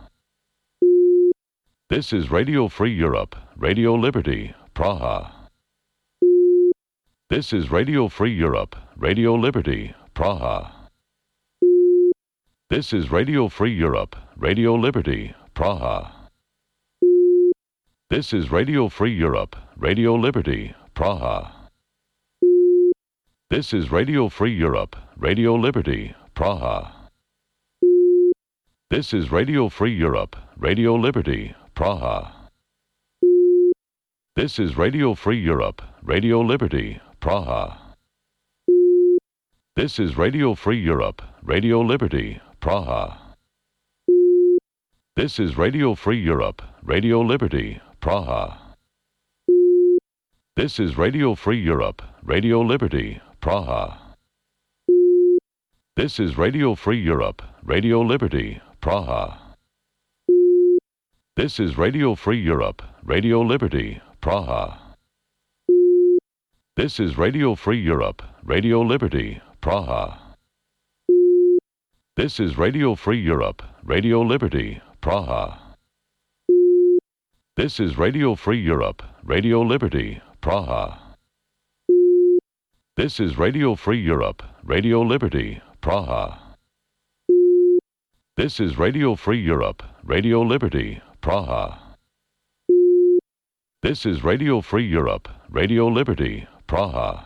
This is Radio Free Europe, Radio Liberty, Praha. This is Radio Free Europe, Radio Liberty, Praha. This is Radio Free Europe, Radio Liberty, Praha. This is Radio Free Europe, Radio Liberty, Praha. This is Radio Free Europe, Radio Liberty, Praha. This is Radio Free Europe, Radio Liberty, Praha. This is Radio Free Europe, Radio Liberty, Praha. This is Radio Free Europe, Radio Liberty, Praha. This is Radio Free Europe, Radio Liberty, Praha. This is Radio Free Europe, Radio Liberty, Praha. This is Radio Free Europe, Radio Liberty, Praha. This is Radio Free Europe, Radio Liberty, Praha. This is Radio Free Europe, Radio Liberty, Praha. This is Radio Free Europe, Radio Liberty, Praha. This is Radio Free Europe, Radio Liberty, Praha. This is Radio Free Europe, Radio Liberty, Praha. This is Radio Free Europe, Radio Liberty, Praha. This is Radio Free Europe, Radio Liberty, Praha.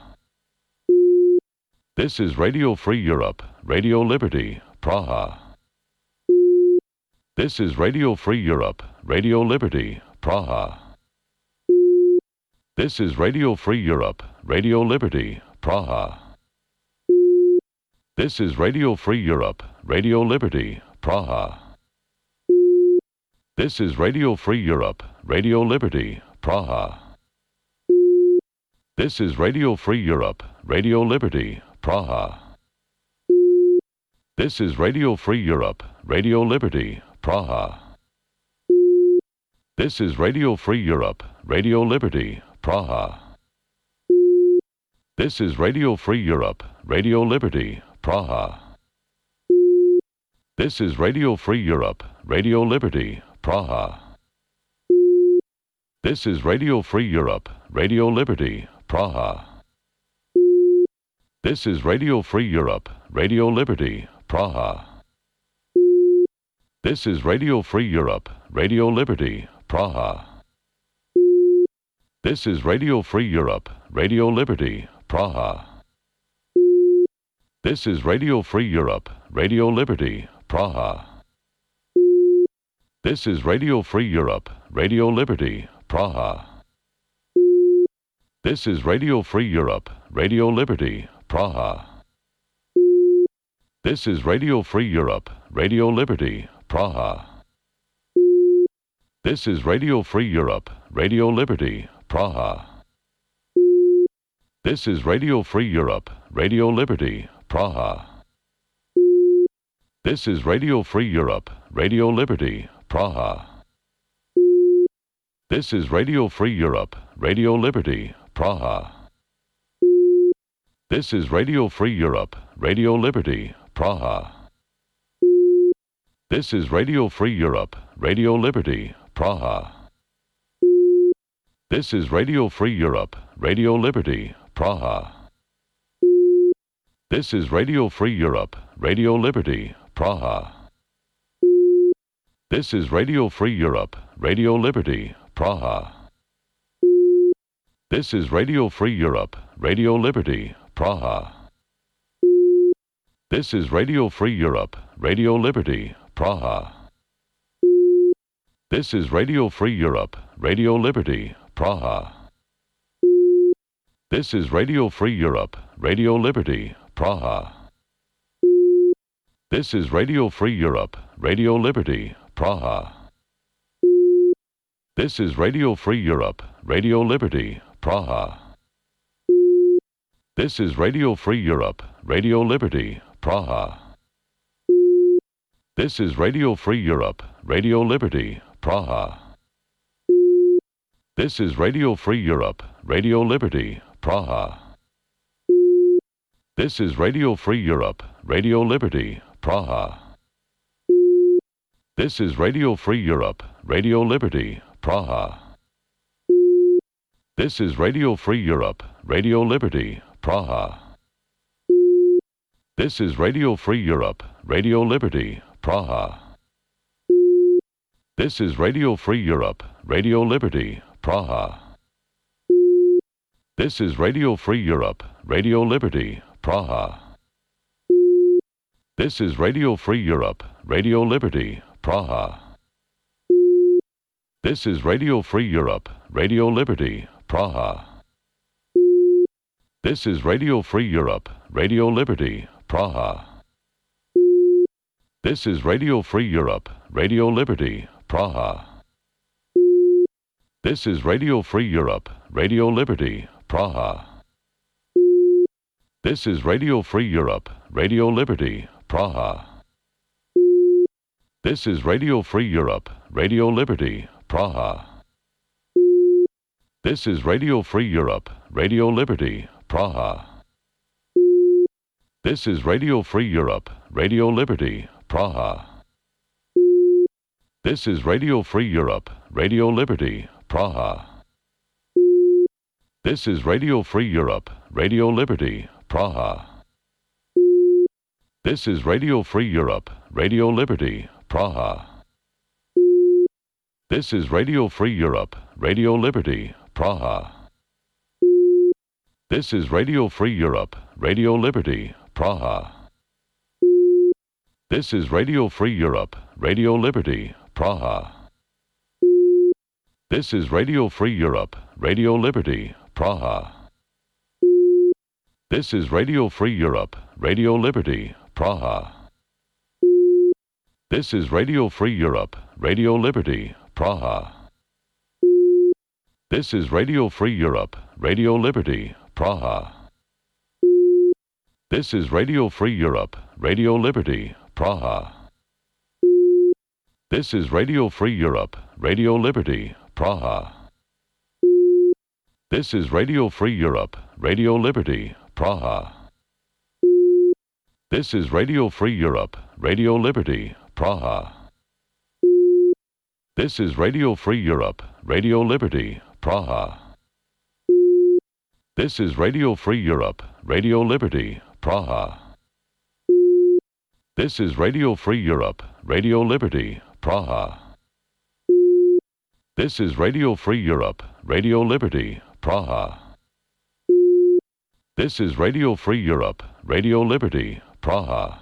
This is Radio Free Europe, Radio Liberty, Praha. This is Radio Free Europe, Radio Liberty, Praha. This is Radio Free Europe, Radio Liberty, Praha. This is Radio Free Europe, Radio Liberty, Praha. This is Radio Free Europe, Radio Liberty, Praha. This is Radio Free Europe, Radio Liberty, Praha. This is Radio Free Europe, Radio Liberty, Praha. This is Radio Free Europe, Radio Liberty, Praha. This is Radio Free Europe, Radio Liberty, Praha. This is Radio Free Europe, Radio Liberty, Praha. This is Radio Free Europe, Radio Liberty, Praha. This is Radio Free Europe, Radio Liberty, Praha. This is Radio Free Europe, Radio Liberty, Praha. This is Radio Free Europe, Radio Liberty, Praha. This is Radio Free Europe, Radio Liberty, Praha. This is Radio Free Europe, Radio Liberty, Praha. This is Radio Free Europe, Radio Liberty, Praha. This is Radio Free Europe, Radio Liberty, Praha. This is Radio Free Europe, Radio Liberty, Praha. This is Radio Free Europe, Radio Liberty, Praha. This is Radio Free Europe, Radio Liberty, Praha. This is Radio Free Europe, Radio Liberty, Praha. This is Radio Free Europe, Radio Liberty, Praha. This is Radio Free Europe, Radio Liberty, Praha. This is Radio Free Europe, Radio Liberty, Praha. This is Radio Free Europe, Radio Liberty, Praha. This is Radio Free Europe, Radio Liberty, Praha. This is Radio Free Europe, Radio Liberty, Praha. This is Radio Free Europe, Radio Liberty, Praha. This is Radio Free Europe, Radio Liberty, Praha. This is Radio Free Europe, Radio Liberty, Praha. This is Radio Free Europe, Radio Liberty, Praha. This is Radio Free Europe, Radio Liberty, Praha. This is Radio Free Europe, Radio Liberty, Praha. This is Radio Free Europe, Radio Liberty, Praha. This is Radio Free Europe, Radio Liberty, Praha. This is Radio Free Europe, Radio Liberty, Praha. This is Radio Free Europe, Radio Liberty, Praha. This is Radio Free Europe, Radio Liberty, Praha. This is Radio Free Europe, Radio Liberty, Praha. This is Radio Free Europe, Radio Liberty, Praha. This is Radio Free Europe, Radio Liberty, Praha. This is Radio Free Europe, Radio Liberty, Praha. This is Radio Free Europe, Radio Liberty, Praha. This is Radio Free Europe, Radio Liberty, Praha. This is Radio Free Europe, Radio Liberty, Praha. This is Radio Free Europe, Radio Liberty, Praha. This is Radio Free Europe, Radio Liberty, Praha. This is Radio Free Europe, Radio Liberty, Praha. This is Radio Free Europe, Radio Liberty, Praha. This is Radio Free Europe, Radio Liberty, Praha. This is Radio Free Europe, Radio Liberty, Praha. This is Radio Free Europe, Radio Liberty, Praha. This is Radio Free Europe, Radio Liberty, Praha. This is Radio Free Europe, Radio Liberty, Praha. This is Radio Free Europe, Radio Liberty, Praha. This is Radio Free Europe, Radio Liberty, Praha. This is Radio Free Europe, Radio Liberty, Praha. This is Radio Free Europe, Radio Liberty, Praha. This is Radio Free Europe, Radio Liberty, Praha. This is Radio Free Europe, Radio Liberty, Praha. This is Radio Free Europe, Radio Liberty, Praha. This is Radio Free Europe, Radio Liberty, Praha. This is Radio Free Europe, Radio Liberty, Praha. This is Radio Free Europe, Radio Liberty, Praha. This is Radio Free Europe, Radio Liberty, Praha. This is Radio Free Europe, Radio Liberty, Praha. This is Radio Free Europe, Radio Liberty, Praha. This is Radio Free Europe, Radio Liberty, Praha. This is Radio Free Europe, Radio Liberty, Praha.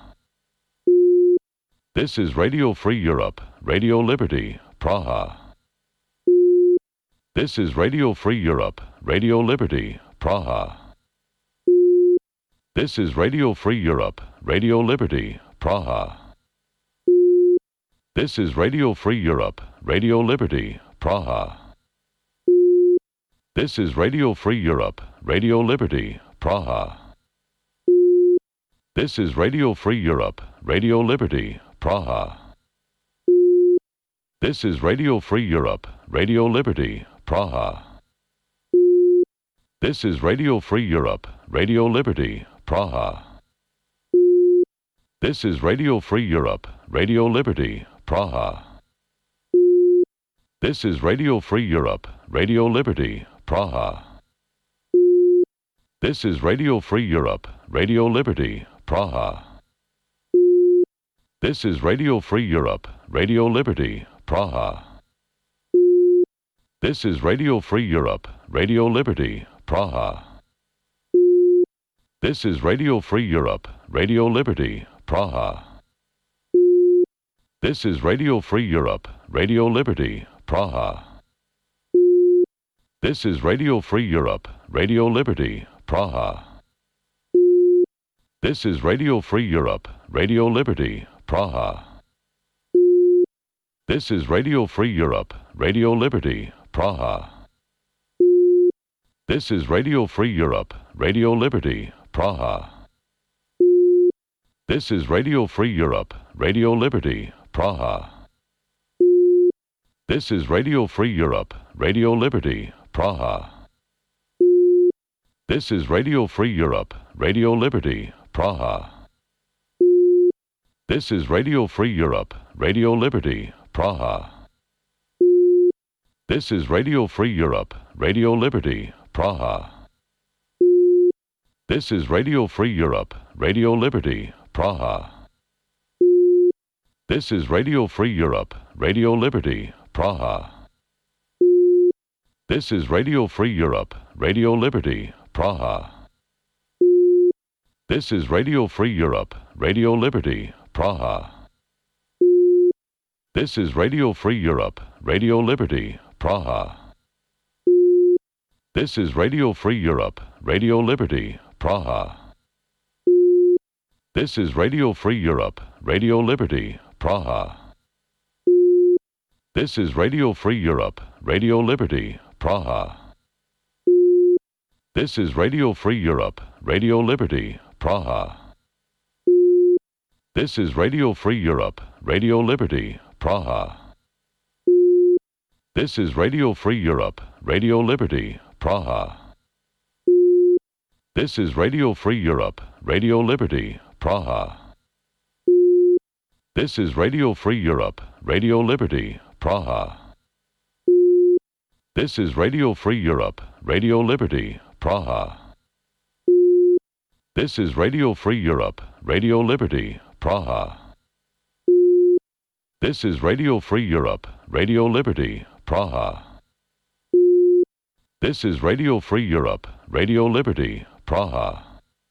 This is Radio Free Europe, Radio Liberty, Praha. This is Radio Free Europe, Radio Liberty, Praha. This is Radio Free Europe, Radio Liberty, Praha. This is Radio Free Europe, Radio Liberty, Praha. This is Radio Free Europe, Radio Liberty, Praha. This is Radio Free Europe, Radio Liberty, Praha. This is Radio Free Europe, Radio Liberty, Praha. This is Radio Free Europe, Radio Liberty, Praha. This is Radio Free Europe, Radio Liberty, Praha. This is Radio Free Europe, Radio Liberty, Praha. This is Radio Free Europe, Radio Liberty, Praha. This is Radio Free Europe, Radio Liberty, Praha. This is Radio Free Europe, Radio Liberty, Praha. This is Radio Free Europe, Radio Liberty, Praha. This is Radio Free Europe, Radio Liberty, Praha. This is Radio Free Europe, Radio Liberty, Praha. This is Radio Free Europe, Radio Liberty, Praha. This is Radio Free Europe, Radio Liberty, Praha. This is Radio Free Europe, Radio Liberty, Praha. This is Radio Free Europe, Radio Liberty, Praha. This is Radio Free Europe, Radio Liberty, Praha. This is Radio Free Europe, Radio Liberty, Praha. This is Radio Free Europe, Radio Liberty, Praha. This is Radio Free Europe, Radio Liberty, Praha. This is Radio Free Europe, Radio Liberty, Praha. This is Radio Free Europe, Radio Liberty, Praha. This is Radio Free Europe, Radio Liberty, Praha. This is Radio Free Europe, Radio Liberty, Praha. This is Radio Free Europe, Radio Liberty, Praha. This is Radio Free Europe, Radio Liberty, Praha. This is Radio Free Europe, Radio Liberty, Praha. This is Radio Free Europe, Radio Liberty, Praha. This is Radio Free Europe, Radio Liberty, Praha. This is Radio Free Europe, Radio Liberty, Praha. This is Radio Free Europe, Radio Liberty, Praha. This is Radio Free Europe, Radio Liberty, Praha. This is Radio Free Europe, Radio Liberty, Praha. This is Radio Free Europe, Radio Liberty, Praha. This is Radio Free Europe, Radio Liberty, Praha. This is Radio Free Europe, Radio Liberty, Praha. This is Radio Free Europe, Radio Liberty, Praha.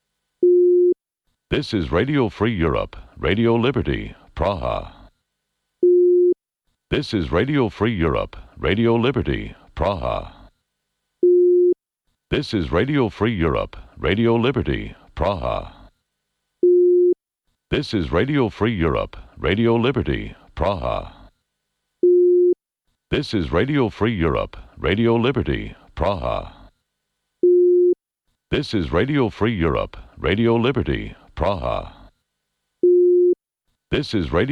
This is Radio Free Europe, Radio Liberty, Praha. This is Radio Free Europe, Radio Liberty, Praha. This is Radio Free Europe, Radio Liberty, Praha. This is Radio Free Europe, Radio Liberty, Praha. This is Radio Free Europe, Radio Liberty, Praha. This is Radio Free Europe, Radio Liberty, Praha. This is Radio